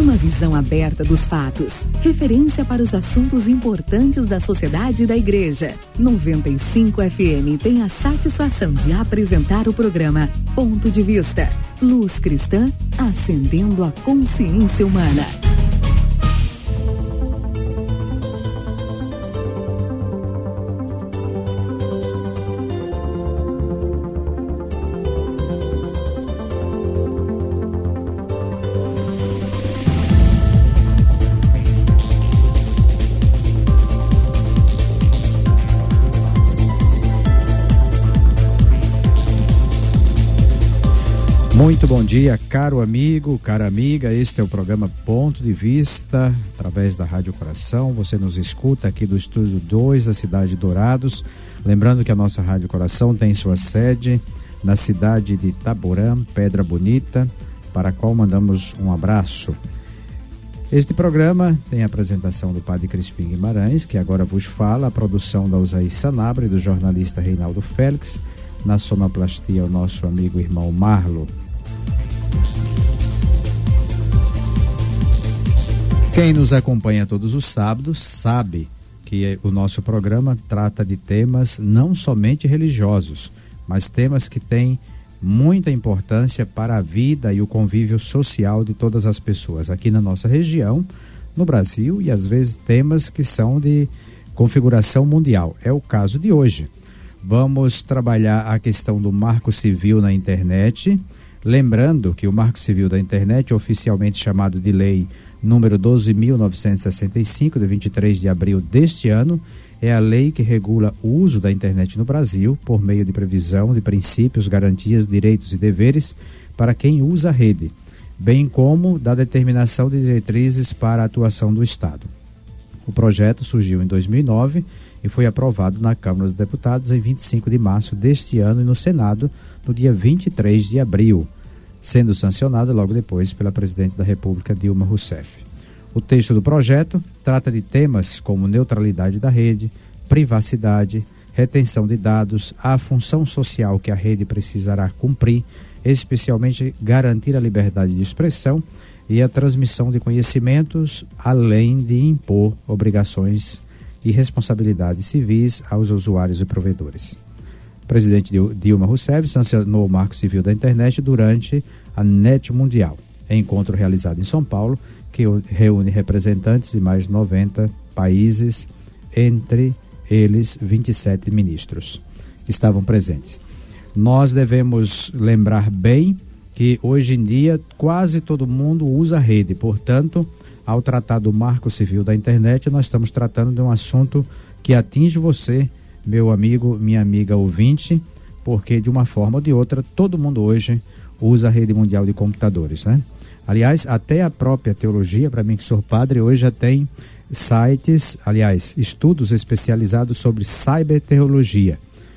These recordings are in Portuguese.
Uma visão aberta dos fatos. Referência para os assuntos importantes da sociedade e da igreja. 95 FM tem a satisfação de apresentar o programa Ponto de Vista. Luz cristã, acendendo a consciência humana. Muito bom dia, caro amigo, cara amiga. Este é o programa Ponto de Vista, através da Rádio Coração. Você nos escuta aqui do Estúdio 2 da cidade de Dourados. Lembrando que a nossa Rádio Coração tem sua sede na cidade de Itaborã, Pedra Bonita, para a qual mandamos um abraço. Este programa tem a apresentação do Padre Crispim Guimarães, que agora vos fala, a produção da Usaí Sanabra e do jornalista Reinaldo Félix, na sonoplastia o nosso amigo irmão Marlo. Quem nos acompanha todos os sábados sabe que o nosso programa trata de temas não somente religiosos, mas temas que têm muita importância para a vida e o convívio social de todas as pessoas aqui na nossa região, no Brasil, e às vezes temas que são de configuração mundial. É o caso de hoje. Vamos trabalhar a questão do Marco Civil na internet, lembrando que o Marco Civil da internet, oficialmente chamado de Lei número 12.965, de 23 de abril deste ano, é a lei que regula o uso da internet no Brasil por meio de previsão de princípios, garantias, direitos e deveres para quem usa a rede, bem como da determinação de diretrizes para a atuação do Estado. O projeto surgiu em 2009 e foi aprovado na Câmara dos Deputados em 25 de março deste ano e no Senado no dia 23 de abril, sendo sancionado logo depois pela Presidente da República, Dilma Rousseff. O texto do projeto trata de temas como neutralidade da rede, privacidade, retenção de dados, a função social que a rede precisará cumprir, especialmente garantir a liberdade de expressão e a transmissão de conhecimentos, além de impor obrigações e responsabilidades civis aos usuários e provedores. O presidente Dilma Rousseff sancionou o Marco Civil da Internet durante a NET Mundial, encontro realizado em São Paulo, que reúne representantes de mais de 90 países, entre eles 27 ministros que estavam presentes. Nós devemos lembrar bem que hoje em dia quase todo mundo usa a rede, portanto, ao tratar do Marco Civil da Internet, nós estamos tratando de um assunto que atinge você, meu amigo, minha amiga ouvinte, porque de uma forma ou de outra, todo mundo hoje usa a rede mundial de computadores, né? Aliás, até a própria teologia, para mim que sou padre, hoje já tem sites, aliás, estudos especializados sobre cyberteologia.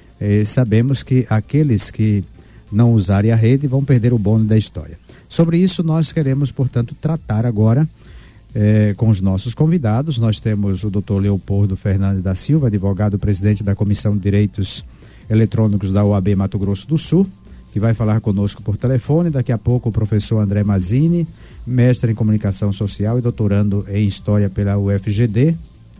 Sabemos que aqueles que não usarem a rede vão perder o bonde da história. Sobre isso nós queremos, portanto, tratar agora com os nossos convidados. Nós temos o Dr. Leopoldo Fernandes da Silva, advogado presidente da Comissão de Direitos Eletrônicos da OAB Mato Grosso do Sul, que vai falar conosco por telefone. Daqui a pouco o professor André Mazzini, mestre em comunicação social e doutorando em história pela UFGD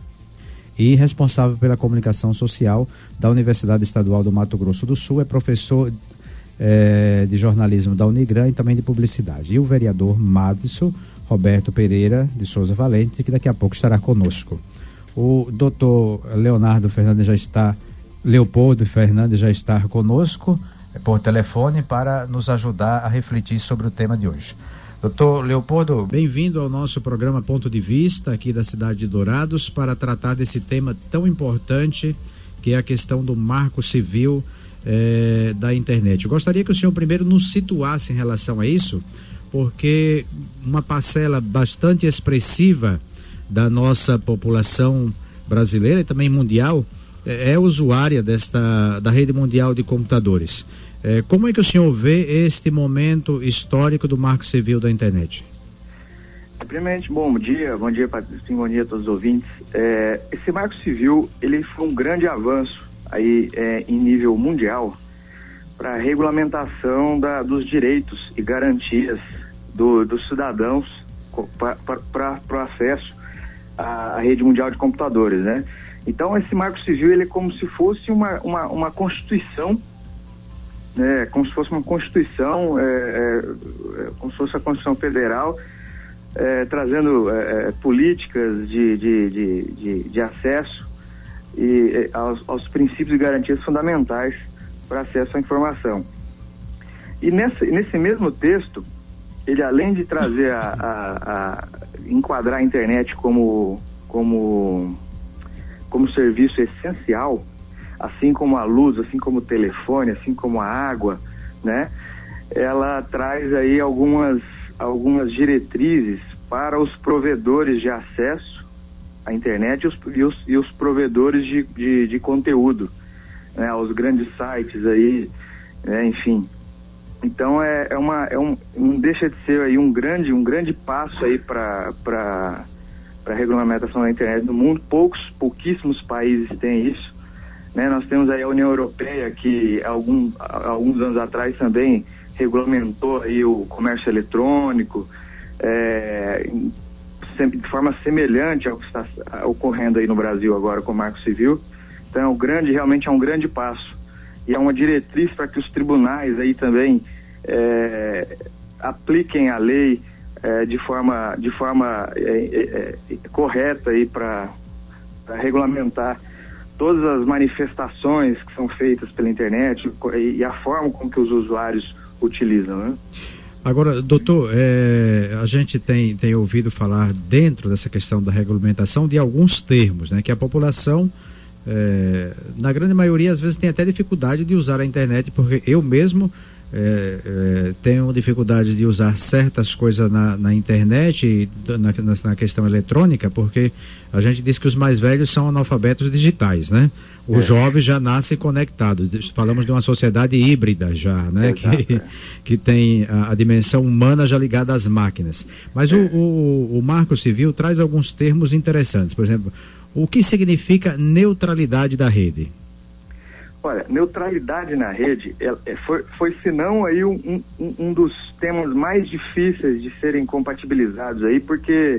e responsável pela comunicação social da Universidade Estadual do Mato Grosso do Sul, é professor de jornalismo da Unigran e também de publicidade. E o vereador Madison Roberto Pereira de Souza Valente, que daqui a pouco estará conosco. O doutor Leopoldo Fernandes já está conosco por telefone para nos ajudar a refletir sobre o tema de hoje. Doutor Leopoldo, bem-vindo ao nosso programa Ponto de Vista, aqui da cidade de Dourados, para tratar desse tema tão importante, que é a questão do Marco Civil da internet. Eu gostaria que o senhor primeiro nos situasse em relação a isso, porque uma parcela bastante expressiva da nossa população brasileira e também mundial é usuária da rede mundial de computadores. Como é que o senhor vê este momento histórico do Marco Civil da internet? Primeiramente, bom dia, Patrícia, bom dia a todos os ouvintes. Esse Marco Civil, ele foi um grande avanço aí em nível mundial para a regulamentação dos direitos e garantias dos cidadãos para o acesso à rede mundial de computadores, né? Então esse Marco Civil, ele é como se fosse uma Constituição, né? Como se fosse uma Constituição, como se fosse a Constituição Federal, trazendo políticas de acesso e aos princípios e garantias fundamentais para acesso à informação. E nesse mesmo texto, ele, além de trazer enquadrar a internet como serviço essencial, assim como a luz, assim como o telefone, assim como a água, né? Ela traz aí algumas diretrizes para os provedores de acesso à internet e os provedores de conteúdo, né? Os grandes sites aí, né? Enfim. Então não deixa de ser aí um grande passo aí para a regulamentação da internet no mundo. Pouquíssimos países têm isso, né? Nós temos aí a União Europeia, que alguns anos atrás também regulamentou aí o comércio eletrônico, de forma semelhante ao que está ocorrendo aí no Brasil agora com o Marco Civil. Então realmente é um grande passo, e é uma diretriz para que os tribunais aí também apliquem a lei de forma correta aí para regulamentar todas as manifestações que são feitas pela internet e a forma como que os usuários utilizam, né? Agora, doutor, a gente tem ouvido falar, dentro dessa questão da regulamentação, de alguns termos, né, que a população, na grande maioria, às vezes tem até dificuldade de usar a internet, porque eu mesmo tenho dificuldade de usar certas coisas na internet e na questão eletrônica, porque a gente diz que os mais velhos são analfabetos digitais, né? O jovem já nasce conectado. Falamos de uma sociedade híbrida já, né? Que tem a dimensão humana já ligada às máquinas. Mas o Marco Civil traz alguns termos interessantes. Por exemplo, o que significa neutralidade da rede? Olha, neutralidade na rede foi se não aí um dos temas mais difíceis de serem compatibilizados aí, porque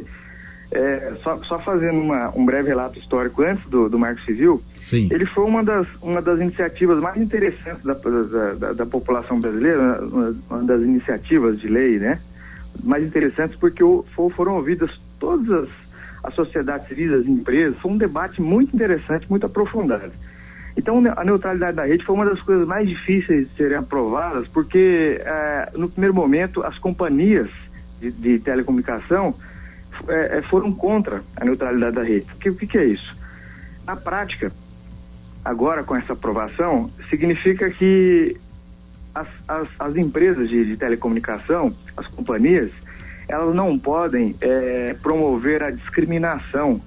só fazendo um breve relato histórico antes do Marco Civil. Sim. Ele foi uma das iniciativas mais interessantes da população brasileira, uma das iniciativas de lei, né? Mais interessantes, porque foram ouvidas todas as sociedades civis, as empresas. Foi um debate muito interessante, muito aprofundado. Então, a neutralidade da rede foi uma das coisas mais difíceis de serem aprovadas, porque no primeiro momento as companhias de telecomunicação foram contra a neutralidade da rede. O que é isso? Na prática, agora com essa aprovação, significa que as empresas de telecomunicação, as companhias, elas não podem promover a discriminação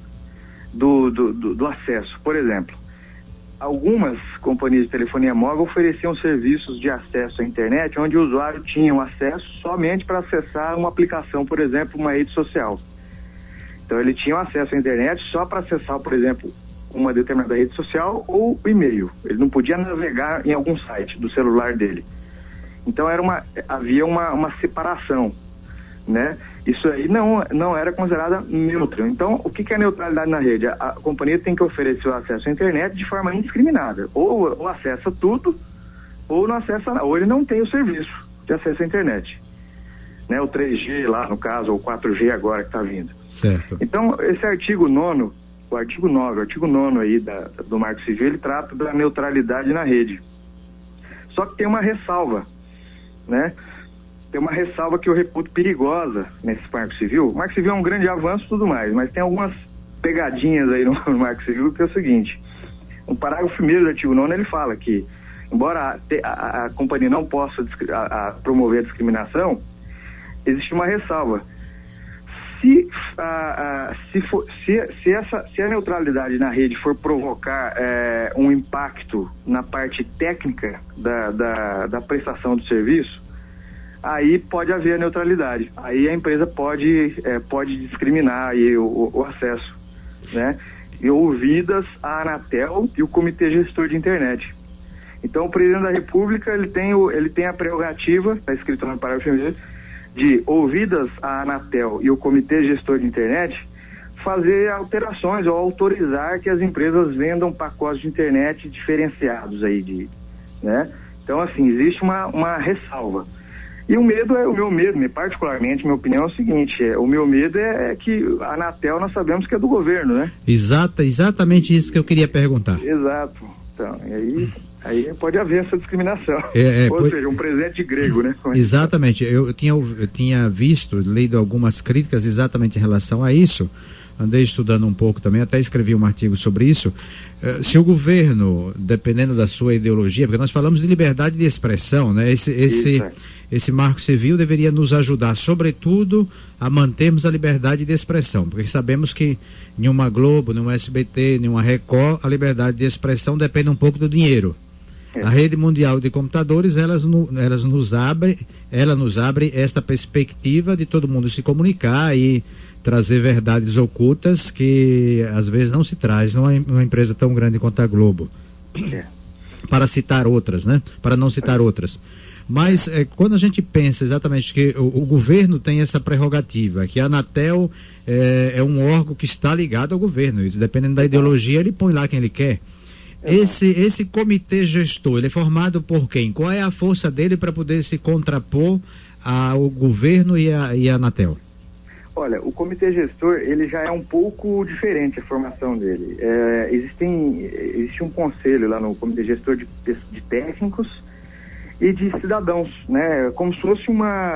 do acesso. Por exemplo, algumas companhias de telefonia móvel ofereciam serviços de acesso à internet, onde o usuário tinha acesso somente para acessar uma aplicação, por exemplo, uma rede social. Então ele tinha acesso à internet só para acessar, por exemplo, uma determinada rede social ou e-mail. Ele não podia navegar em algum site do celular dele. Então havia uma separação, né? Isso aí não era considerada neutro. Então, o que é neutralidade na rede? A companhia tem que oferecer o acesso à internet de forma indiscriminada. Ou acessa tudo, ou não acessa nada. Ou ele não tem o serviço de acesso à internet, né? O 3G lá, no caso, ou o 4G agora que está vindo. Certo. Então, esse artigo 9 aí do Marco Civil, ele trata da neutralidade na rede. Só que tem uma ressalva, né? Tem uma ressalva que eu reputo perigosa nesse Marco Civil. O Marco Civil é um grande avanço e tudo mais, mas tem algumas pegadinhas aí no Marco Civil, que é o seguinte: no parágrafo 1º do artigo 9, ele fala que, embora a companhia não possa promover a discriminação, existe uma ressalva. Se a neutralidade na rede for provocar um impacto na parte técnica da prestação do serviço, aí pode haver a neutralidade. Aí a empresa pode discriminar aí o acesso, né? E ouvidas a Anatel e o Comitê Gestor de Internet. Então o Presidente da República ele tem a prerrogativa, está escrito no parágrafo 1º, de, ouvidas a Anatel e o Comitê Gestor de Internet, fazer alterações ou autorizar que as empresas vendam pacotes de internet diferenciados aí, né? Então, assim, existe uma ressalva. E o meu medo, particularmente, minha opinião é o seguinte, o meu medo é que a Anatel nós sabemos que é do governo, né? Exatamente isso que eu queria perguntar. Exato. Então, e aí pode haver essa discriminação. Ou seja, um presente grego, né? Exatamente. Eu tinha lido algumas críticas exatamente em relação a isso. Andei estudando um pouco também, até escrevi um artigo sobre isso. Se o governo, dependendo da sua ideologia, porque nós falamos de liberdade de expressão, né? Esse marco civil deveria nos ajudar, sobretudo, a mantermos a liberdade de expressão, porque sabemos que nenhuma Globo, nenhuma SBT, nenhuma Record, a liberdade de expressão depende um pouco do dinheiro. A rede mundial de computadores, ela nos abre esta perspectiva de todo mundo se comunicar e trazer verdades ocultas que às vezes não se traz numa empresa tão grande quanto a Globo. Para citar outras, né? Para não citar outras. Mas quando a gente pensa exatamente que o governo tem essa prerrogativa, que a Anatel é um órgão que está ligado ao governo, e dependendo da ideologia ele põe lá quem ele quer. Esse comitê gestor, ele é formado por quem? Qual é a força dele para poder se contrapor ao governo e a Anatel? Olha, o comitê gestor, ele já é um pouco diferente a formação dele. Existe um conselho lá no comitê gestor de técnicos e de cidadãos, né? Como se fosse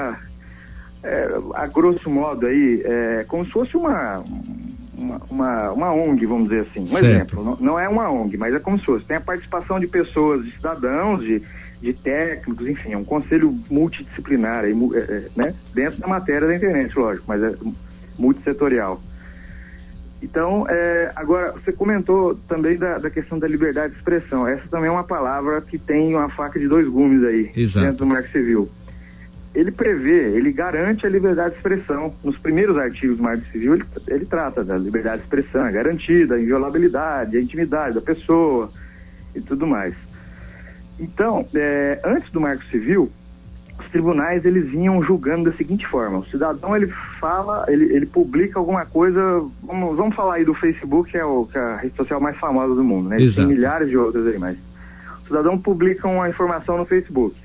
a grosso modo aí, como se fosse uma ONG, vamos dizer assim. Um exemplo, não é uma ONG, mas é como se fosse. Tem a participação de pessoas, de cidadãos, de técnicos, enfim, é um conselho multidisciplinar, aí, né? Dentro da matéria da internet, lógico, mas é multissetorial. Então, agora, você comentou também da questão da liberdade de expressão. Essa também é uma palavra que tem uma faca de dois gumes aí. Exato. Dentro do Marco Civil. Ele garante a liberdade de expressão. Nos primeiros artigos do Marco Civil, ele trata da liberdade de expressão, garantida, a inviolabilidade, a intimidade da pessoa e tudo mais. Então, antes do Marco Civil, os tribunais, eles vinham julgando da seguinte forma: o cidadão, ele publica alguma coisa, vamos falar aí do Facebook, que é a rede social mais famosa do mundo, né? Tem milhares de outras aí, mas o cidadão publica uma informação no Facebook.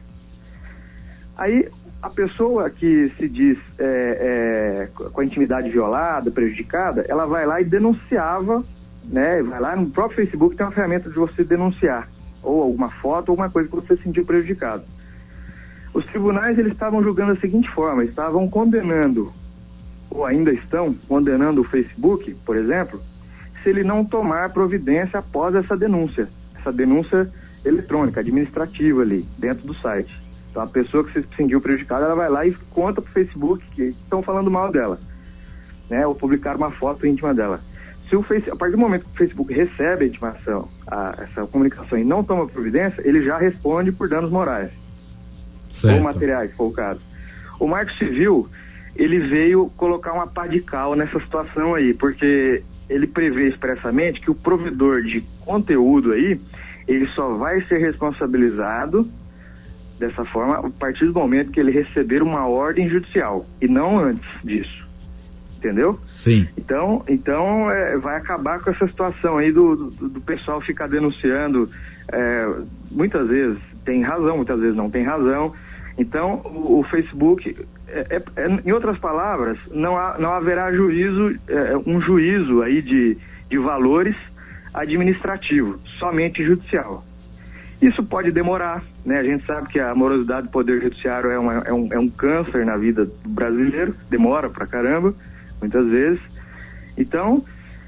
Aí, a pessoa que se diz com a intimidade violada, prejudicada, ela vai lá e denunciava, né? Vai lá no próprio Facebook, tem uma ferramenta de você denunciar, ou alguma foto, ou alguma coisa que você se sentiu prejudicado. Os tribunais, eles estavam julgando da seguinte forma: estavam condenando, ou ainda estão condenando o Facebook, por exemplo, se ele não tomar providência após essa denúncia eletrônica, administrativa ali, dentro do site. Então, a pessoa que se sentiu prejudicada, ela vai lá e conta pro Facebook que estão falando mal dela, né? Ou publicar uma foto íntima dela. A partir do momento que o Facebook recebe a intimação, essa comunicação, e não toma providência, ele já responde por danos morais. Certo. Ou materiais, se for o caso. O Marco Civil, ele veio colocar uma pá de cal nessa situação aí, porque ele prevê expressamente que o provedor de conteúdo aí, ele só vai ser responsabilizado dessa forma a partir do momento que ele receber uma ordem judicial, e não antes disso. Entendeu? Sim. Então vai acabar com essa situação aí do pessoal ficar denunciando, muitas vezes tem razão, muitas vezes não tem razão. Então, o Facebook, em outras palavras, não haverá um juízo aí de valores administrativo, somente judicial. Isso pode demorar, né? A gente sabe que a morosidade do Poder Judiciário é um câncer na vida do brasileiro, demora pra caramba, muitas vezes. Então,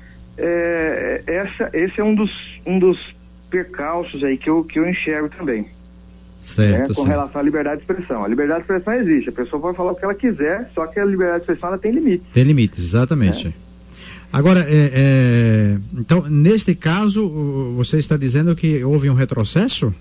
esse é um dos percalços aí que eu enxergo também. Certo, com relação à liberdade de expressão. A liberdade de expressão existe, a pessoa pode falar o que ela quiser, só que a liberdade de expressão, ela tem limites. Tem limites, exatamente. Agora, então, neste caso, você está dizendo que houve um retrocesso?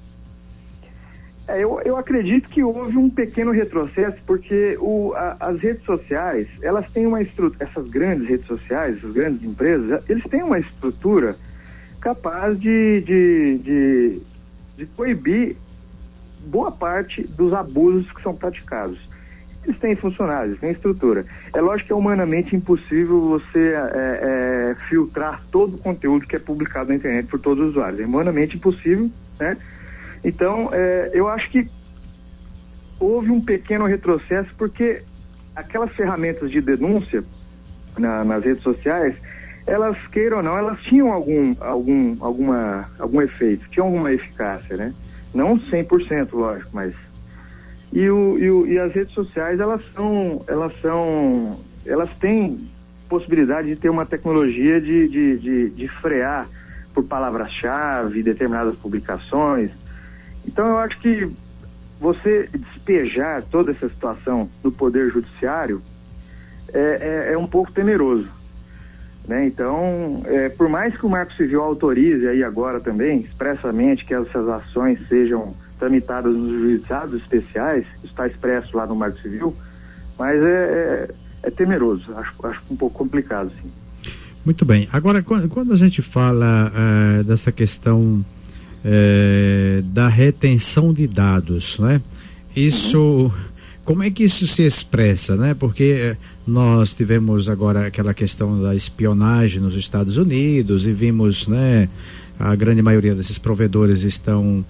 Eu acredito que houve um pequeno retrocesso, porque as redes sociais, elas têm uma estrutura, essas grandes redes sociais, essas grandes empresas, eles têm uma estrutura capaz de coibir boa parte dos abusos que são praticados. eles têm funcionários, eles têm estrutura. É lógico que é humanamente impossível você filtrar todo o conteúdo que é publicado na internet por todos os usuários. É humanamente impossível, né? Então, eu acho que houve um pequeno retrocesso, porque aquelas ferramentas de denúncia nas redes sociais, elas, queiram ou não, elas tinham algum efeito, tinham alguma eficácia, né? Não 100%, lógico, mas... E as redes sociais, elas têm possibilidade de ter uma tecnologia de frear por palavras-chave determinadas publicações. Então, eu acho que você despejar toda essa situação do Poder Judiciário é um pouco temeroso, né? Então, por mais que o Marco Civil autorize aí agora também, expressamente, que essas ações sejam tramitadas nos juizados especiais, está expresso lá no Marco Civil, mas é temeroso, acho um pouco complicado, sim. Muito bem. Agora, quando a gente fala dessa questão da retenção de dados, né? Isso, como é que isso se expressa, né? Porque nós tivemos agora aquela questão da espionagem nos Estados Unidos e vimos, né, a grande maioria desses provedores estão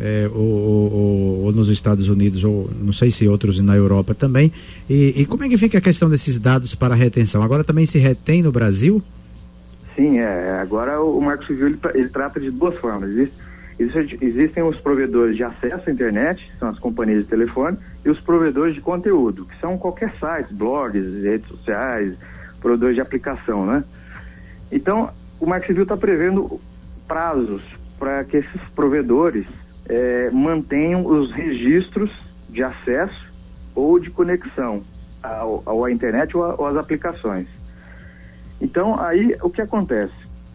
ou nos Estados Unidos, ou não sei se outros na Europa também. E como é que fica a questão desses dados para retenção? Agora também se retém no Brasil? Sim, agora o Marco Civil ele trata de duas formas. Existem os provedores de acesso à internet, que são as companhias de telefone, e os provedores de conteúdo, que são qualquer site, blogs, redes sociais, provedores de aplicação, né? Então, o Marco Civil está prevendo prazos para que esses provedores mantenham os registros de acesso ou de conexão à internet ou às aplicações. Então, aí, o que acontece?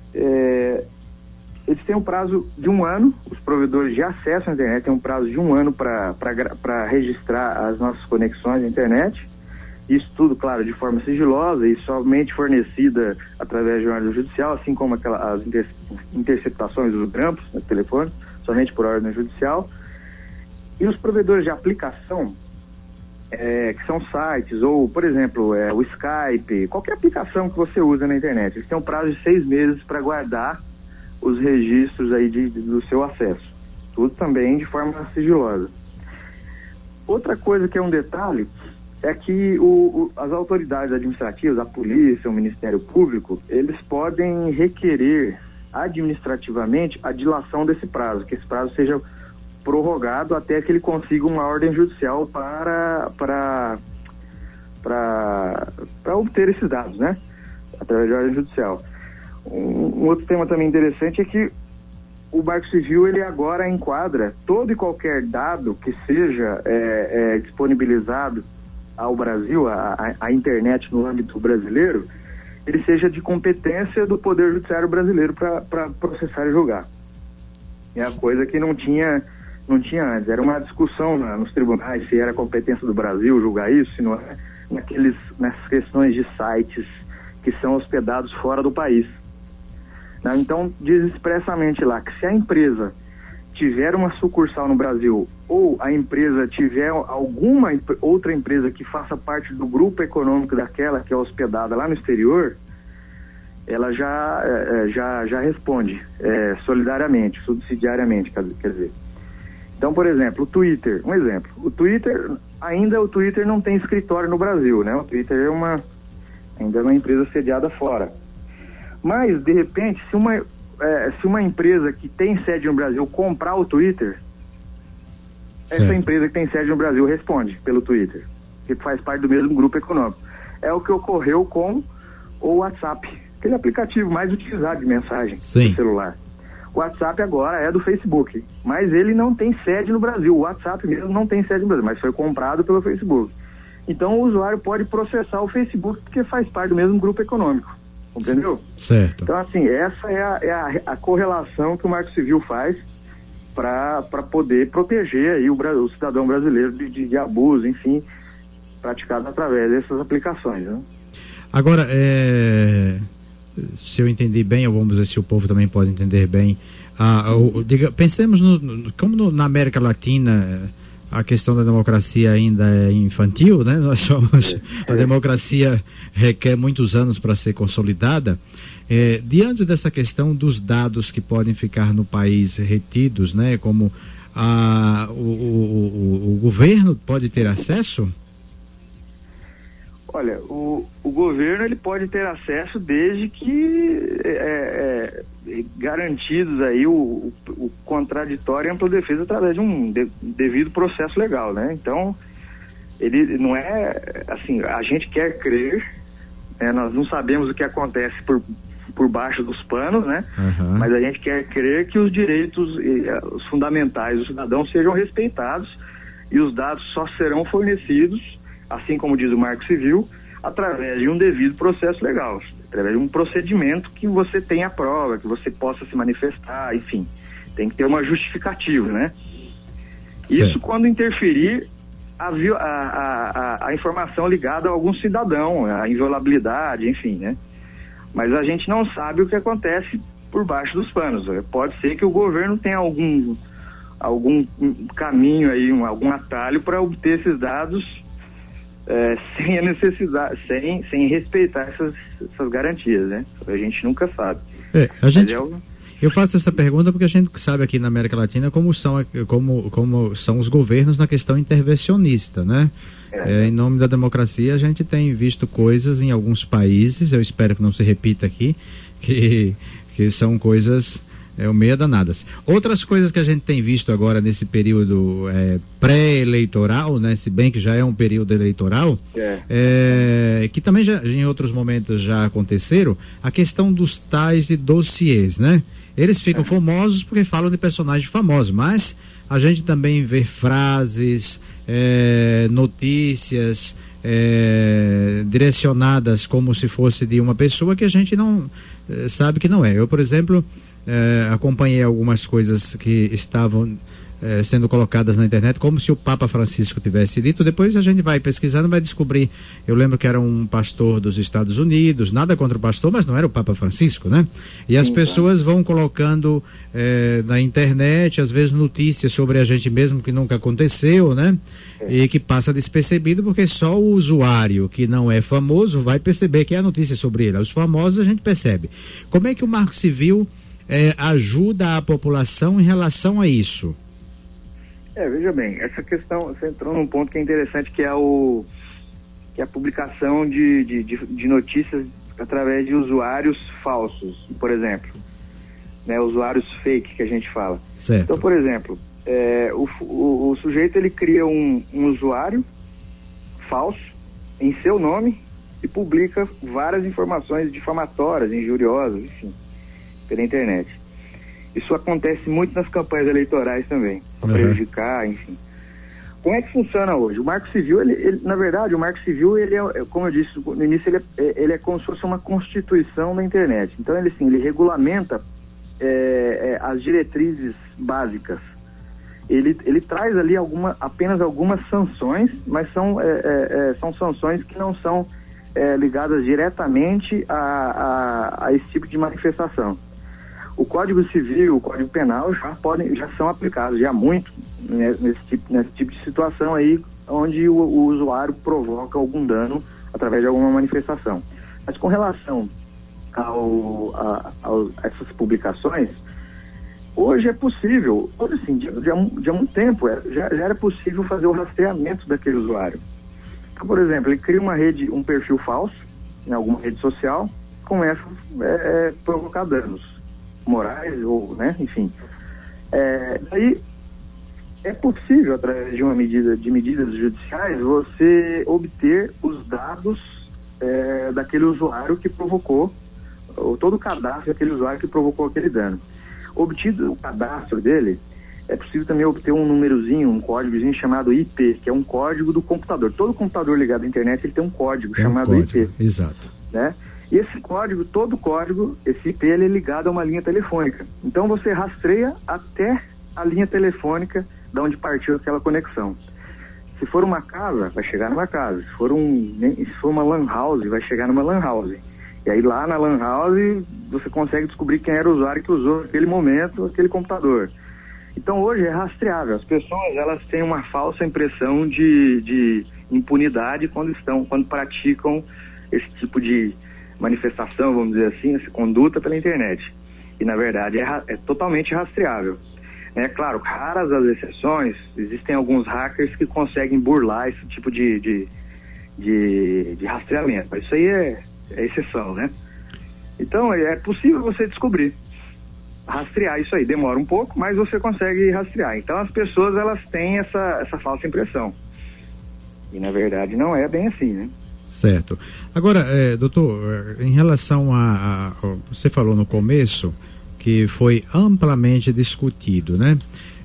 Eles têm um prazo de 1 ano, os provedores de acesso à internet têm um prazo de 1 ano para registrar as nossas conexões à internet. Isso tudo, claro, de forma sigilosa e somente fornecida através de ordem judicial, assim como as interceptações dos grampos no telefone, somente por ordem judicial. E os provedores de aplicação, que são sites, ou, por exemplo, o Skype, qualquer aplicação que você usa na internet, eles têm um prazo de 6 meses para guardar os registros aí do seu acesso. Tudo também de forma sigilosa. Outra coisa que é um detalhe é que as autoridades administrativas, a polícia, o Ministério Público, eles podem requerer administrativamente a dilação desse prazo, que esse prazo seja prorrogado até que ele consiga uma ordem judicial para obter esses dados, né? Através de ordem judicial. Um outro tema também interessante é que o Marco Civil, ele agora enquadra todo e qualquer dado que seja disponibilizado ao Brasil, a internet no âmbito brasileiro, ele seja de competência do Poder Judiciário brasileiro para processar e julgar. É a coisa que não tinha antes. Era uma discussão nos tribunais se era competência do Brasil julgar isso, se não é, nessas questões de sites que são hospedados fora do país. Então, diz expressamente lá que se a empresa tiver uma sucursal no Brasil ou a empresa tiver alguma outra empresa que faça parte do grupo econômico daquela que é hospedada lá no exterior, ela já responde solidariamente, subsidiariamente, quer dizer. Então, por exemplo, o Twitter, um exemplo. O Twitter não tem escritório no Brasil, né? O Twitter ainda é uma empresa sediada fora. Mas, de repente, se uma empresa que tem sede no Brasil comprar o Twitter, certo, essa empresa que tem sede no Brasil responde pelo Twitter, que faz parte do mesmo grupo econômico. É o que ocorreu com o WhatsApp, aquele aplicativo mais utilizado de mensagem no celular. O WhatsApp agora é do Facebook, mas ele não tem sede no Brasil. O WhatsApp mesmo não tem sede no Brasil, mas foi comprado pelo Facebook. Então, o usuário pode processar o Facebook porque faz parte do mesmo grupo econômico. Entendeu? Certo. Então, assim, essa é a correlação que o Marco Civil faz para poder proteger aí o cidadão brasileiro de abuso, enfim, praticado através dessas aplicações, né? Agora, se eu entendi bem, ou vamos ver se o povo também pode entender bem, pensemos como na América Latina, a questão da democracia ainda é infantil, né? A democracia requer muitos anos para ser consolidada. Diante dessa questão dos dados que podem ficar no país retidos, né? Como o governo pode ter acesso? Olha, o governo ele pode ter acesso desde que garantidos aí o contraditório e ampla defesa através de um devido processo legal, né? Então, ele não é assim, a gente quer crer, nós não sabemos o que acontece por baixo dos panos, né? Uhum. Mas a gente quer crer que os direitos os fundamentais do cidadão sejam respeitados e os dados só serão fornecidos, assim como diz o Marco Civil, através de um devido processo legal, através de um procedimento que você tenha prova, que você possa se manifestar, enfim, tem que ter uma justificativa, né? Sim. Isso quando interferir a informação ligada a algum cidadão, a inviolabilidade, enfim, né? Mas a gente não sabe o que acontece por baixo dos panos. Pode ser que o governo tenha algum caminho aí, algum atalho para obter esses dados sem a necessidade, sem respeitar essas garantias, né? A gente nunca sabe. Eu faço essa pergunta porque a gente sabe aqui na América Latina como são os governos na questão intervencionista, né? Em nome da democracia a gente tem visto coisas em alguns países, eu espero que não se repita aqui, que são coisas meia danadas. Outras coisas que a gente tem visto agora nesse período pré-eleitoral, né, se bem que já é um período eleitoral, que também já, em outros momentos já aconteceram, a questão dos tais de dossiês, né? Eles ficam famosos porque falam de personagens famosos, mas a gente também vê frases, notícias direcionadas como se fosse de uma pessoa que a gente não sabe que não é. Eu, por exemplo, acompanhei algumas coisas que estavam sendo colocadas na internet como se o Papa Francisco tivesse dito. Depois a gente vai pesquisando, vai descobrir. Eu lembro que era um pastor dos Estados Unidos, nada contra o pastor, mas não era o Papa Francisco, né? E as pessoas vão colocando na internet, às vezes, notícias sobre a gente mesmo que nunca aconteceu, né? E que passa despercebido porque só o usuário que não é famoso vai perceber que é a notícia sobre ele. Os famosos a gente percebe. Como é que o Marco Civil ajuda a população em relação a isso? Veja bem, essa questão, você entrou num ponto que é interessante, que é a publicação de notícias através de usuários falsos, por exemplo, né, usuários fake que a gente fala. Certo. Então, por exemplo, o sujeito ele cria um usuário falso em seu nome e publica várias informações difamatórias, injuriosas, enfim, pela internet. Isso acontece muito nas campanhas eleitorais também, para prejudicar, enfim. Como é que funciona hoje? O Marco Civil, na verdade, o Marco Civil, ele como eu disse no início, ele é como se fosse uma constituição da internet. Então, ele regulamenta as diretrizes básicas. Ele traz ali apenas algumas sanções, mas são sanções que não são ligadas diretamente a esse tipo de manifestação. O Código Civil, o Código Penal já são aplicados já muito nesse tipo de situação aí, onde o usuário provoca algum dano através de alguma manifestação. Mas com relação a essas publicações, hoje é possível, hoje sim, de há muito tempo, já era possível fazer o rastreamento daquele usuário. Então, por exemplo, ele cria um perfil falso em alguma rede social, começa a provocar danos morais ou, né, enfim. Daí é possível, através de medidas judiciais, você obter os dados daquele usuário que provocou, ou todo o cadastro daquele usuário que provocou aquele dano. Obtido o cadastro dele, é possível também obter um númerozinho, um códigozinho chamado IP, que é um código do computador. Todo computador ligado à internet, ele tem um código chamado IP. Exato. Né? E esse código, esse IP, ele é ligado a uma linha telefônica. Então você rastreia até a linha telefônica de onde partiu aquela conexão. Se for uma casa, vai chegar numa casa. Se for uma lan house, vai chegar numa lan house. E aí lá na lan house você consegue descobrir quem era o usuário que usou naquele momento aquele computador. Então hoje é rastreável. As pessoas, elas têm uma falsa impressão de impunidade quando praticam esse tipo de manifestação, vamos dizer assim, essa conduta pela internet. E na verdade é totalmente rastreável. É claro, raras as exceções, existem alguns hackers que conseguem burlar esse tipo de rastreamento, mas isso aí é exceção, né? Então é possível você descobrir, rastrear isso aí, demora um pouco, mas você consegue rastrear. Então as pessoas, elas têm essa falsa impressão, e na verdade não é bem assim, né? Certo. Agora, doutor, em relação você falou no começo que foi amplamente discutido, né?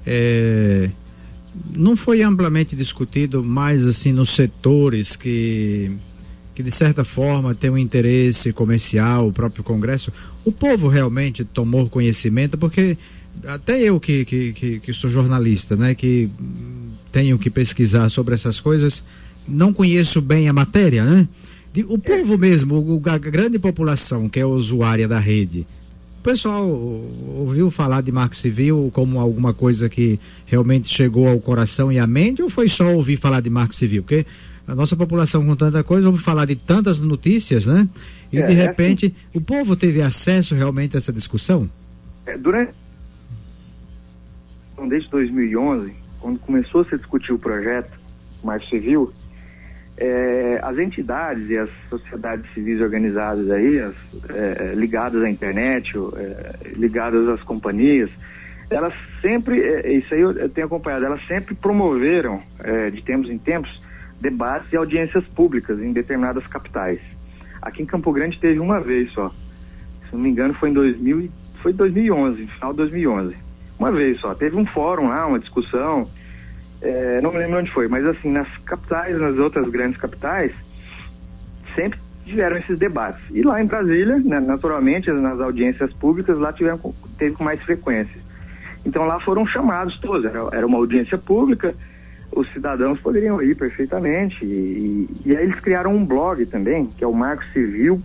Não foi amplamente discutido mais assim nos setores que de certa forma tem um interesse comercial, o próprio Congresso. O povo realmente tomou conhecimento, porque até eu que sou jornalista, né, que tenho que pesquisar sobre essas coisas, não conheço bem a matéria, né? O povo mesmo, a grande população que é usuária da rede, o pessoal ouviu falar de Marco Civil como alguma coisa que realmente chegou ao coração e à mente, ou foi só ouvir falar de Marco Civil? Porque a nossa população com tanta coisa, ouve falar de tantas notícias, né? E de repente, assim, o povo teve acesso realmente a essa discussão? Desde 2011, quando começou a se discutir o projeto Marco Civil, as entidades e as sociedades civis organizadas aí, ligadas à internet, ligadas às companhias, elas sempre, isso aí eu tenho acompanhado, elas sempre promoveram, de tempos em tempos, debates e audiências públicas em determinadas capitais. Aqui em Campo Grande teve uma vez só, se não me engano foi em 2011, final de 2011, uma vez só, teve um fórum lá, uma discussão. Não me lembro onde foi, mas assim, nas capitais, nas outras grandes capitais, sempre tiveram esses debates. E lá em Brasília, né, naturalmente, nas audiências públicas, lá teve com mais frequência. Então lá foram chamados todos, era uma audiência pública, os cidadãos poderiam ir perfeitamente. E aí eles criaram um blog também, que é o Marco Civil.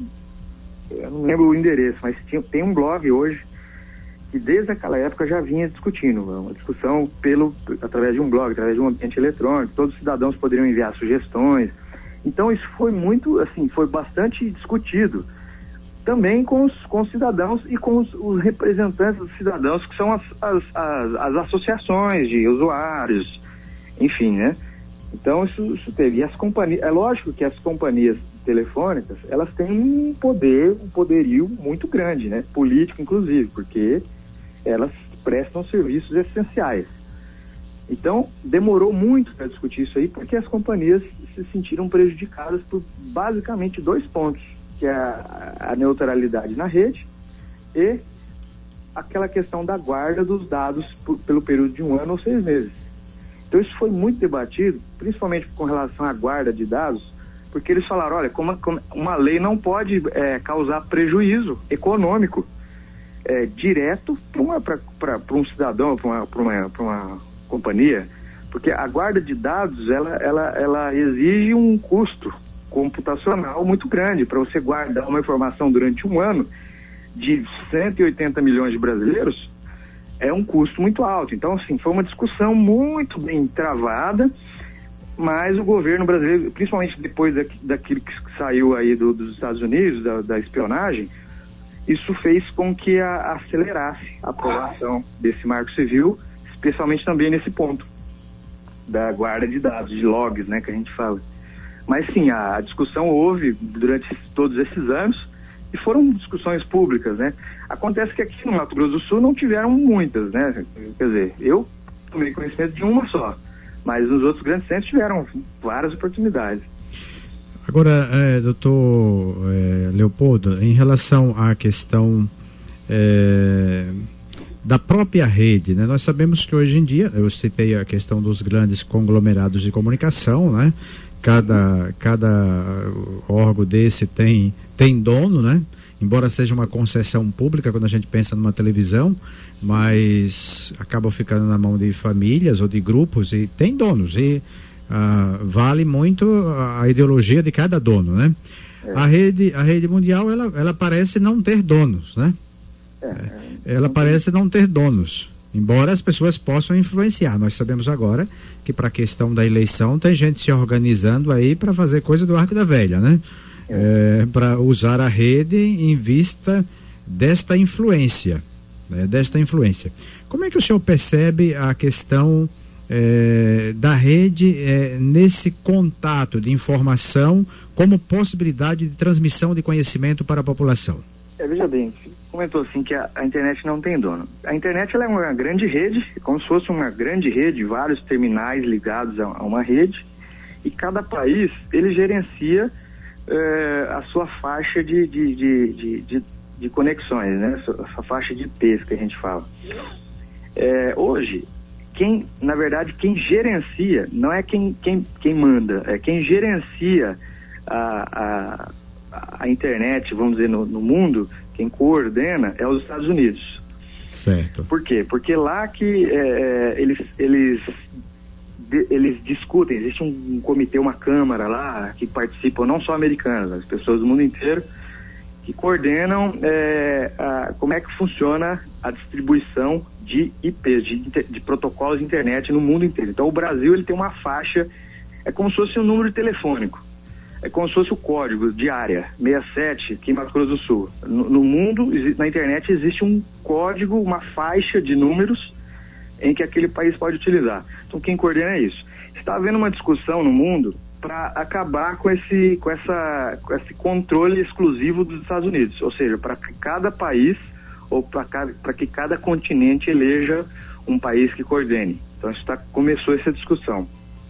Eu não lembro o endereço, mas tem um blog hoje, que desde aquela época já vinha discutindo, uma discussão através de um blog, através de um ambiente eletrônico, todos os cidadãos poderiam enviar sugestões. Então isso foi muito, assim, foi bastante discutido, também com os cidadãos e com os representantes dos cidadãos, que são as associações de usuários, enfim, né? Então isso teve. E as companhias, é lógico que as companhias telefônicas, elas têm um poderio muito grande, né? Político, inclusive, porque elas prestam serviços essenciais. Então, demorou muito para discutir isso aí, porque as companhias se sentiram prejudicadas por basicamente 2 pontos, que é a neutralidade na rede e aquela questão da guarda dos dados pelo período de 1 ano ou 6 meses. Então, isso foi muito debatido, principalmente com relação à guarda de dados, porque eles falaram, olha, como uma lei não pode causar prejuízo econômico direto para um cidadão, para uma companhia, porque a guarda de dados, ela exige um custo computacional muito grande. Para você guardar uma informação durante 1 ano de 180 milhões de brasileiros, é um custo muito alto. Então, assim, foi uma discussão muito bem travada, mas o governo brasileiro, principalmente depois daquilo que saiu aí dos Estados Unidos, da espionagem, isso fez com que acelerasse a aprovação desse Marco Civil, especialmente também nesse ponto da guarda de dados, de logs, né, que a gente fala. Mas sim, a discussão houve durante todos esses anos e foram discussões públicas, né? Acontece que aqui no Mato Grosso do Sul não tiveram muitas, né? Quer dizer, eu tomei conhecimento de uma só, mas nos outros grandes centros tiveram várias oportunidades. Agora, doutor Leopoldo, em relação à questão da própria rede, né? Nós sabemos que hoje em dia, eu citei a questão dos grandes conglomerados de comunicação, né? Cada órgão desse tem dono, né? Embora seja uma concessão pública quando a gente pensa numa televisão, mas acaba ficando na mão de famílias ou de grupos e tem donos e vale muito a ideologia de cada dono, né? A rede mundial, ela parece não ter donos, né? Ela parece não ter donos. embora as pessoas possam influenciar. Nós sabemos agora que para a questão da eleição tem gente se organizando aí para fazer coisa do Arco da Velha, né? Para usar a rede em vista desta influência, né? Como é que o senhor percebe a questão da rede nesse contato de informação como possibilidade de transmissão de conhecimento para a população? Veja bem, comentou assim que a internet não tem dono. A internet ela é uma grande rede, como se fosse uma grande rede, vários terminais ligados a uma rede, e cada país ele gerencia a sua faixa de conexões, né? A sua faixa de IPs que a gente fala. Hoje, na verdade, quem gerencia não é quem manda, é quem gerencia a internet, vamos dizer, no mundo, quem coordena é os Estados Unidos. Certo. Por quê? Porque lá que eles discutem, existe um comitê, uma câmara lá, que participam não só americanos, as pessoas do mundo inteiro, que coordenam como é que funciona a distribuição de IPs, de protocolos de internet no mundo inteiro. Então o Brasil ele tem uma faixa, é como se fosse um número telefônico, é como se fosse o código de área 67 aqui em Mato Grosso do Sul. No mundo, na internet existe um código, uma faixa de números em que aquele país pode utilizar. Então quem coordena é isso. Está havendo uma discussão no mundo para acabar com esse controle exclusivo dos Estados Unidos, ou seja, para que cada país ou para que cada continente eleja um país que coordene. Então começou essa discussão.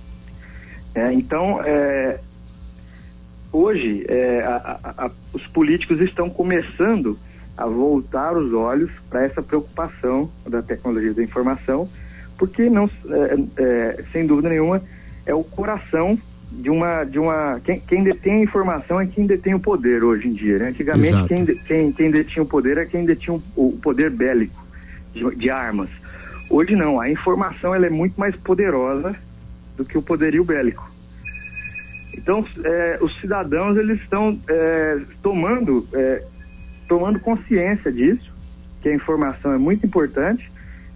Hoje os políticos estão começando a voltar os olhos para essa preocupação da tecnologia da informação, porque sem dúvida nenhuma é o coração de uma quem detém a informação é quem detém o poder hoje em dia, né? Antigamente quem detinha o poder é quem detinha o poder bélico de armas. Hoje não, a informação ela é muito mais poderosa do que o poderio bélico. Então os cidadãos eles estão tomando consciência disso, que a informação é muito importante,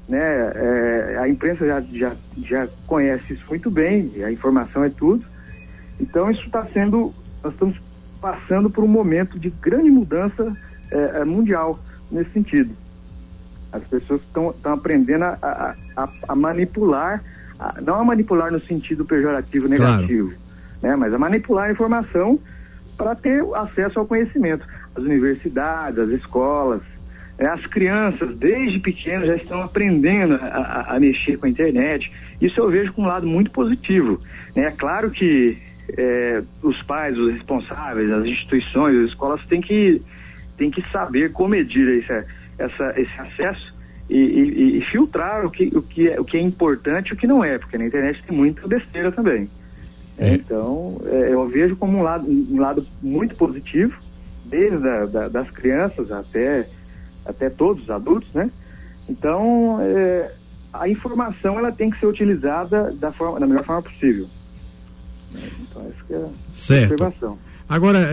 né? A imprensa já conhece isso muito bem, a informação é tudo. Então nós estamos passando por um momento de grande mudança mundial nesse sentido. As pessoas estão aprendendo a manipular, não a manipular no sentido pejorativo negativo, claro, né? Mas a manipular a informação para ter acesso ao conhecimento. As universidades, as escolas, as crianças desde pequenas já estão aprendendo a mexer com a internet. Isso eu vejo com um lado muito positivo, né? É claro que os pais, os responsáveis, as instituições, as escolas têm que saber comedir esse acesso e filtrar o que é importante e o que não é, porque na internet tem muita besteira também. Então eu vejo como um lado muito positivo, desde das crianças até todos os adultos, né? Então a informação ela tem que ser utilizada da melhor forma possível. Então essa que é a observação. Agora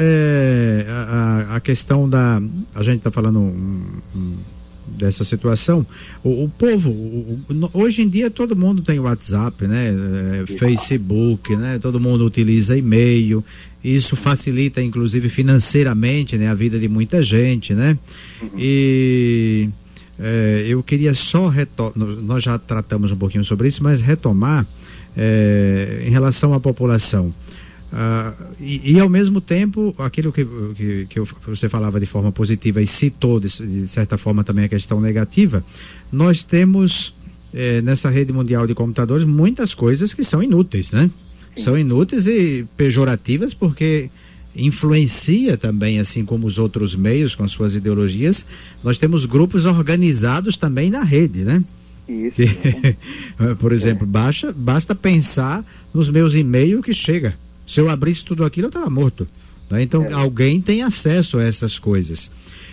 a questão a gente está falando dessa situação, o povo, hoje em dia todo mundo tem WhatsApp, né? Facebook, né? Todo mundo utiliza e-mail, isso facilita inclusive financeiramente, né? A vida de muita gente, né? E eu queria só nós já tratamos um pouquinho sobre isso, mas retomar em relação à população. E ao mesmo tempo, aquilo que você falava de forma positiva e citou de certa forma também a questão negativa, nós temos nessa rede mundial de computadores muitas coisas que são inúteis, né? Sim. São inúteis e pejorativas porque influencia também, assim como os outros meios com suas ideologias. Nós temos grupos organizados também na rede, né? Isso. Por exemplo, basta pensar nos meus e-mails que chega. Se eu abrisse tudo aquilo, eu estava morto, né? Então, alguém tem acesso a essas coisas.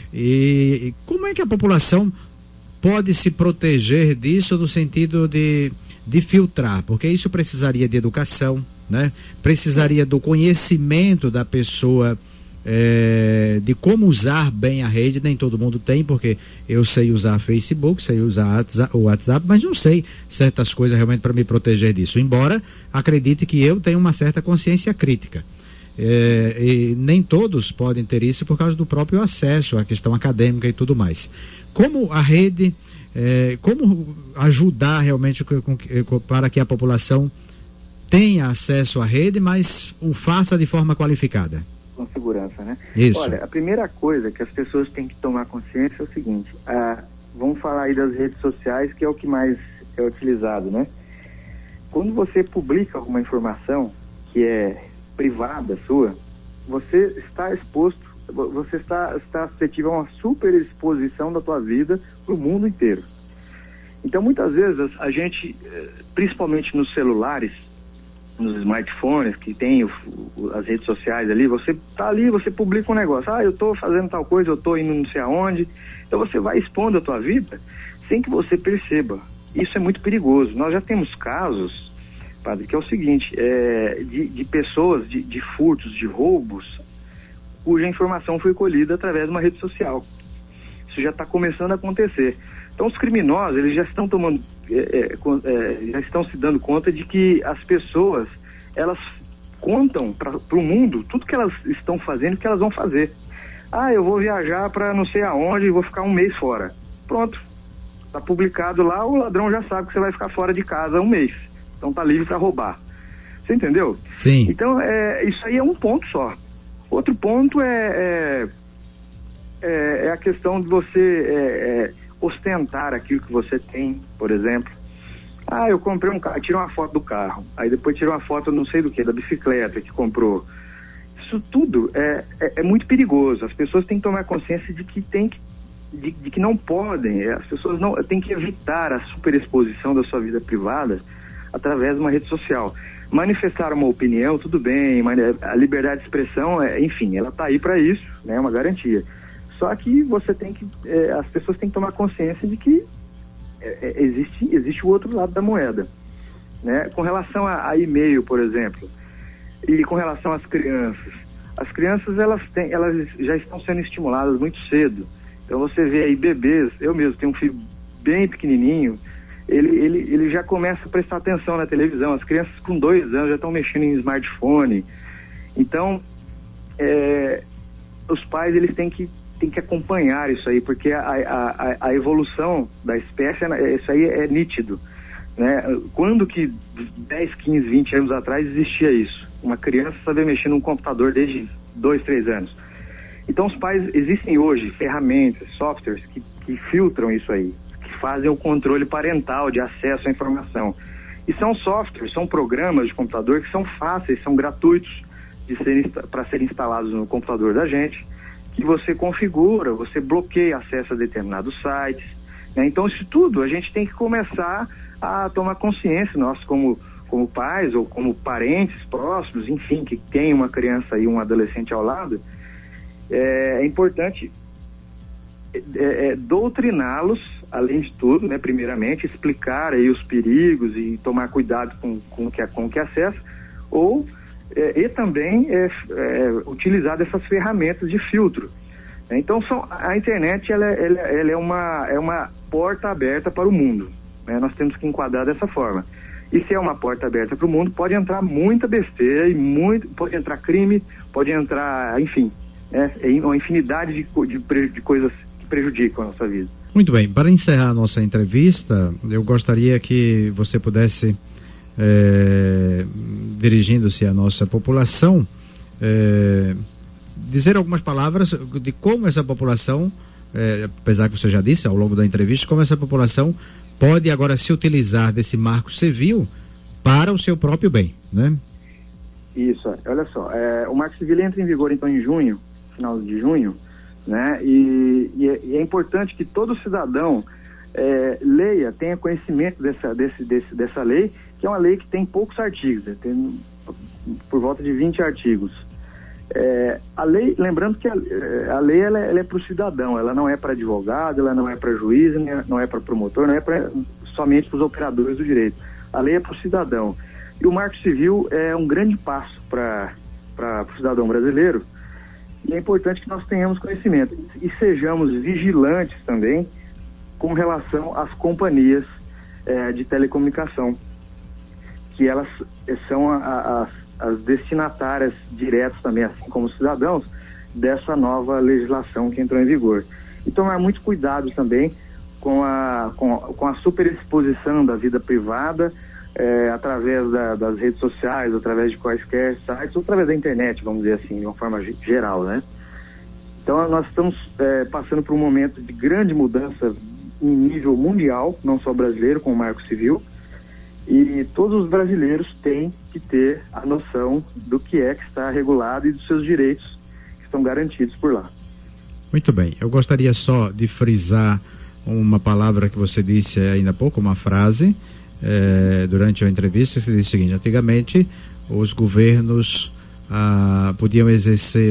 E como é que a população pode se proteger disso no sentido de filtrar? Porque isso precisaria de educação, né? Precisaria do conhecimento da pessoa de como usar bem a rede. Nem todo mundo tem, porque eu sei usar Facebook, sei usar o WhatsApp, mas não sei certas coisas realmente para me proteger disso, embora acredite que eu tenho uma certa consciência crítica. E nem todos podem ter isso por causa do próprio acesso à questão acadêmica e tudo mais. Como a rede, como ajudar realmente para que a população tenha acesso à rede, mas o faça de forma qualificada? Com segurança, né? Isso. Olha, a primeira coisa que as pessoas têm que tomar consciência é o seguinte: vamos falar aí das redes sociais, que é o que mais é utilizado, né? Quando você publica alguma informação que é privada sua, você está exposto, você está suscetível a uma super exposição da tua vida para o mundo inteiro. Então, muitas vezes, a gente, principalmente nos celulares, nos smartphones que tem as redes sociais ali, você tá ali, você publica um negócio, eu tô fazendo tal coisa, eu tô indo não sei aonde, então você vai expondo a tua vida sem que você perceba. Isso é muito perigoso. Nós já temos casos, padre, que é o seguinte, de pessoas, de furtos, de roubos, cuja informação foi colhida através de uma rede social. Isso já está começando a acontecer. Então os criminosos, eles já estão tomando, já estão se dando conta de que as pessoas, elas contam para o mundo tudo que elas estão fazendo, que elas vão fazer. Eu vou viajar para não sei aonde e vou ficar um mês fora. Pronto, está publicado lá, o ladrão já sabe que você vai ficar fora de casa um mês. Então tá livre para roubar. Você entendeu? Sim. Então, isso aí é um ponto só. Outro ponto é a questão de você ostentar aquilo que você tem, por exemplo. Eu comprei um carro, tira uma foto do carro, aí depois tira uma foto não sei do que, da bicicleta que comprou. Isso tudo é muito perigoso. As pessoas têm que tomar consciência de que de que não podem, as pessoas não têm que evitar a superexposição da sua vida privada através de uma rede social. Manifestar uma opinião, tudo bem, a liberdade de expressão, enfim, ela está aí para isso, né, é uma garantia. Só que você tem que, as pessoas têm que tomar consciência de que existe o outro lado da moeda, né? Com relação a e-mail, por exemplo, e com relação às crianças elas já estão sendo estimuladas muito cedo. Então você vê aí bebês, eu mesmo tenho um filho bem pequenininho, ele já começa a prestar atenção na televisão. As crianças com 2 anos já estão mexendo em smartphone. Então, os pais, eles têm que acompanhar isso aí, porque a evolução da espécie, isso aí é nítido, né? Quando que 10, 15, 20 anos atrás existia isso? Uma criança saber mexer num computador desde 2, 3 anos. Então os pais, existem hoje ferramentas, softwares que filtram isso aí, fazem o controle parental de acesso à informação. E são softwares, são programas de computador que são fáceis, são gratuitos para serem instalados no computador da gente, que você configura, você bloqueia acesso a determinados sites, né? Então isso tudo a gente tem que começar a tomar consciência, nós como pais ou como parentes próximos, enfim, que tem uma criança e um adolescente ao lado, é importante doutriná-los, além de tudo, né, primeiramente, explicar aí os perigos e tomar cuidado com o que acessa, e também utilizar dessas ferramentas de filtro. Então, a internet ela é uma porta aberta para o mundo, né? Nós temos que enquadrar dessa forma. E se é uma porta aberta para o mundo, pode entrar muita besteira, pode entrar crime, pode entrar, enfim, uma infinidade de coisas que prejudicam a nossa vida. Muito bem, para encerrar a nossa entrevista, eu gostaria que você pudesse, dirigindo-se à nossa população, dizer algumas palavras de como essa população, apesar que você já disse ao longo da entrevista, como essa população pode agora se utilizar desse marco civil para o seu próprio bem, né? Isso, olha só, o marco civil entra em vigor então em junho, final de junho, né? E é importante que todo cidadão leia, tenha conhecimento dessa lei, que é uma lei que tem poucos artigos, né? Tem por volta de 20 artigos. A lei, lembrando que a lei ela é para o cidadão, ela não é para advogado, ela não é para juiz, não é para promotor, não é somente para os operadores do direito. A lei é para o cidadão. E o Marco Civil é um grande passo para o cidadão brasileiro, E é importante que nós tenhamos conhecimento e sejamos vigilantes também com relação às companhias de telecomunicação, que elas são as destinatárias diretas também, assim como os cidadãos, dessa nova legislação que entrou em vigor. E tomar muito cuidado também com a superexposição da vida privada através das redes sociais, através de quaisquer sites, ou através da internet, vamos dizer assim, de uma forma geral, né? Então nós estamos passando por um momento de grande mudança em nível mundial, não só brasileiro, com o Marco Civil, e todos os brasileiros têm que ter a noção do que está regulado e dos seus direitos que estão garantidos por lá. Muito bem, eu gostaria só de frisar uma palavra que você disse ainda há pouco, uma frase, durante a entrevista, você disse o seguinte: antigamente os governos podiam exercer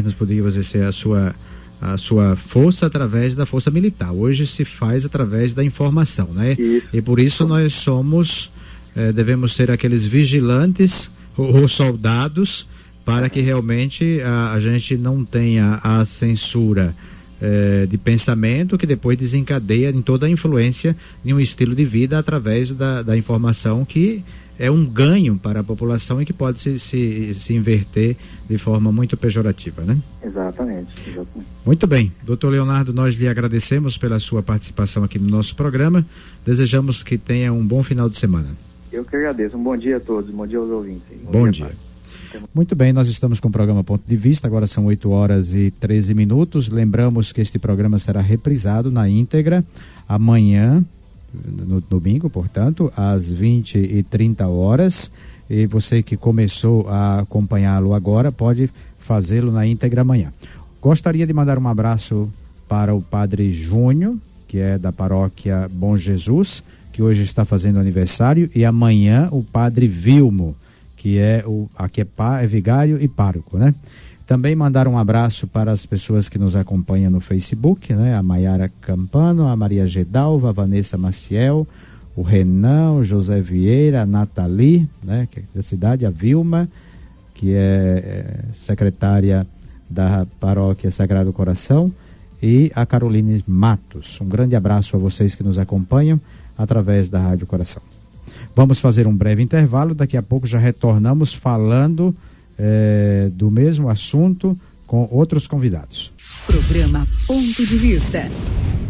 a sua força através da força militar. Hoje se faz através da informação, né? Isso. E por isso nós devemos ser aqueles vigilantes ou soldados para que realmente a gente não tenha a censura de pensamento que depois desencadeia em toda a influência de um estilo de vida através da informação, que é um ganho para a população e que pode se inverter de forma muito pejorativa, né? Exatamente. Muito bem, doutor Leonardo, nós lhe agradecemos pela sua participação aqui no nosso programa, desejamos que tenha um bom final de semana. Eu que agradeço, um bom dia a todos, bom dia aos ouvintes. Bom dia. Muito bem, nós estamos com o programa Ponto de Vista, agora são 8h13. Lembramos que este programa será reprisado na íntegra amanhã, no domingo, portanto, às 20h30. E você que começou a acompanhá-lo agora pode fazê-lo na íntegra amanhã. Gostaria de mandar um abraço para o Padre Júnior, que é da paróquia Bom Jesus, que hoje está fazendo aniversário, e amanhã o Padre Vilmo, que aqui é vigário e pároco, né? Também mandar um abraço para as pessoas que nos acompanham no Facebook, né? A Maiara Campano, a Maria Gedalva, a Vanessa Maciel, o Renan, o José Vieira, a Nathalie, né? Que é da cidade, a Vilma, que é secretária da Paróquia Sagrado Coração, e a Caroline Matos. Um grande abraço a vocês que nos acompanham através da Rádio Coração. Vamos fazer um breve intervalo, daqui a pouco já retornamos falando do mesmo assunto com outros convidados. Programa Ponto de Vista.